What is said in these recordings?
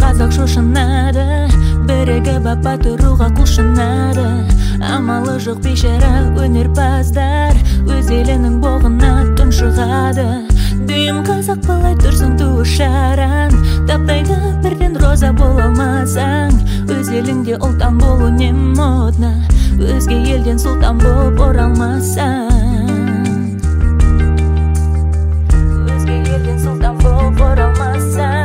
қазақ шошынады, бірігіп батыруға құлшынады. Амалы жоқ бейшара өнерпаздар, өз елінің боғына тұншығады. Дүйім қазақ былай тұрсын туы шаран, таптайды бірден роза бола алмасаң. Өз еліңде ұлтан болу не модна, өзге елден сұлтан болып оралмасаң. Өзге елден сұлтан болып оралмасаң.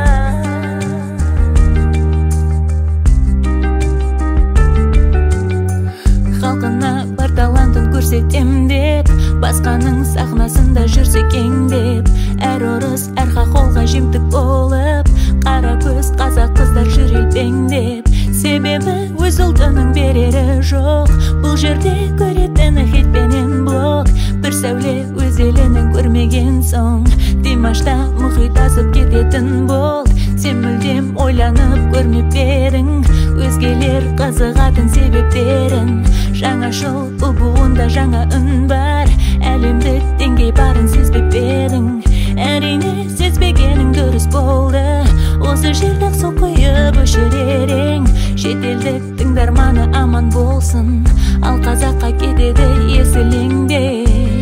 Халқына бар талантын көрсетем деп, басқаның сахнасында жүрсе кеңдеп. Әр орыс, әр хақолға жемтік болып, қара көз қазақ қыздар жүр елпеңдеп. Себебі өз ұлтының берері жоқ, бұл жерде көретіні хитпенен блок. Бір сәуле өз елінің көрмеген соң, Димашта мұхит асып кететін бол. Сен мүлдем ойланып көрмеп берің, өзгелер қызығатын себептерін. Жаңашыл бұл буында жаңа үн бар, әлемдік деңгей барын сезбеп берің. Әрине сезбегенің дұрыс болды, осы жерді сол қойып өшіререң. Шетелдік тыңдарманы аман болсын, ал қазаққа кетеді есіліңдек.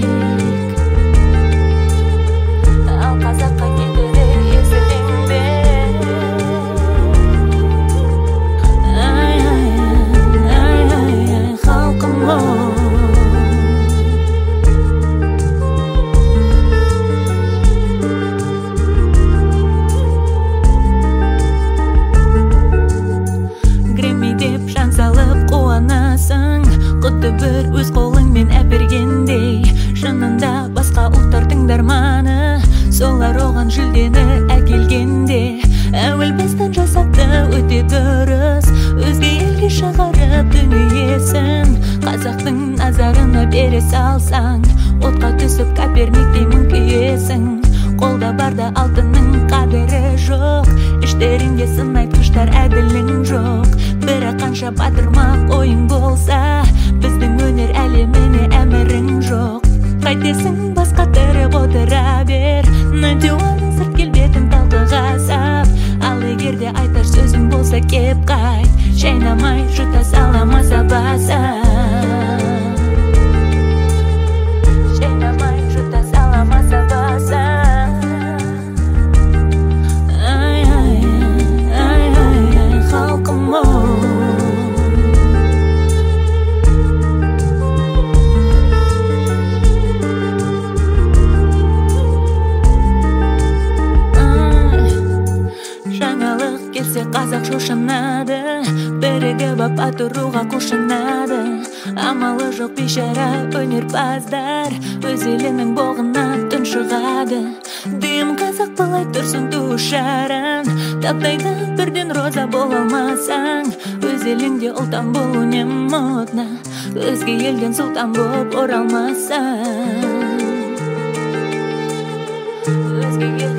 Ал қазаққа кетеді есіліңдек. Ай, ай, ай, ай, халқым ой. Салып қуанасың, құтты бір өз қолыңмен әпергендей. Шынында басқа ұлттар тыңдарманы, солар оған жүлдені әкелгенде. Әуел бастан жасапты өте дұрыс, өзге елге шығарып дүниесін. Қазақтың назарына бере салсаң, отқа түсіп Коперниктей мүңкиесің. Қолда барда алтынның қадірі жоқ, іштерінде сын айтқыштар әділің жоқ. Бірақ қанша батырмақ ойың болса, біздің өнер әлеміне әмірің жоқ. Қайтесің басқа тіріп отыра бер, Надионың сырт келбетін талқыға сап. Ал егерде айтар сөзің болса кеп қайт, шайнамай жұта саламаса баса. Шайнамай жұта саламаса баса. Қазақ шошынады, бірігіп батыруға құлшынады. Амалы жоқ бейшара өнерпаздар, өз елінің боғына тұншығады. Дүйім қазақ былай тұрсын туы шаран, таптайды бірден роза бола алмасаң. Өз еліңде ұлтан болу не модна, өзге елден сұлтан болып оралмасаң. Өзге